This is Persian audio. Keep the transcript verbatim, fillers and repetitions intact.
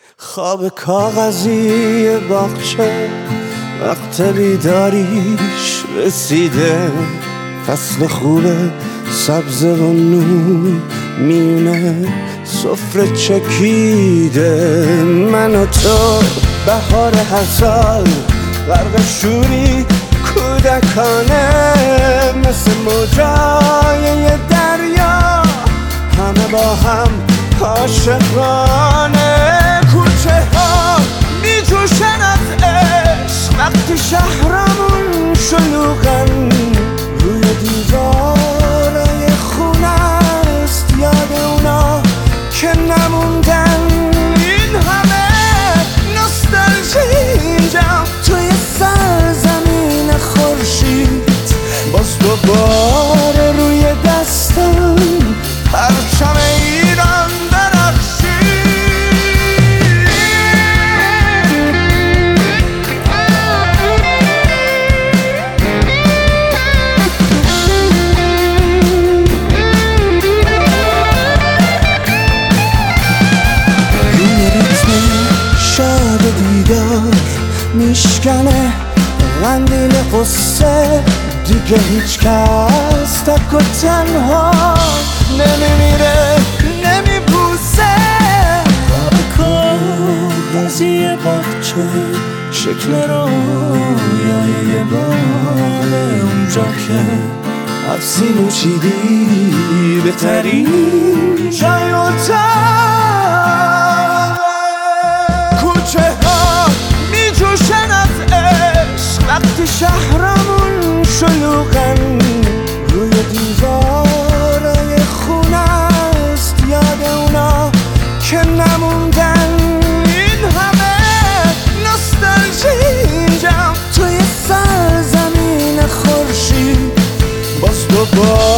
خواب کاغذی باغچه وقت بیداریش رسیده، فصل خوبه سبز و نور میونه سفره چکیده. من و تو بهار هر سال غرق شوری کودکانه، مثل موجای یه دریا همه با هم عاشقانه. کوچه ها می جوشن از عشق وقتی شهرمون شلوغن، روی دیوارای خونه است یاد اونا که نموندن. این همه نوستالژی اینجا توی سرزمین خورشید، باز دوباره روی دستم پرچم ایران میشکنه قندیل قصه، دیگه هیچ کس تک و تنها نمیمیره نمیپوسه. خواب کاغذی باغچه شکل رویای یه باغه، اونجا که افسین و چیدی بهترین جای اتاق. کوچه ها می جوشن از عشق وقتی شهرمون شلوغن، روی دیوارای خونه است یاد اونا که نموندن. این همه نوستالژی اینجا توی سرزمین خورشید، باز دوباره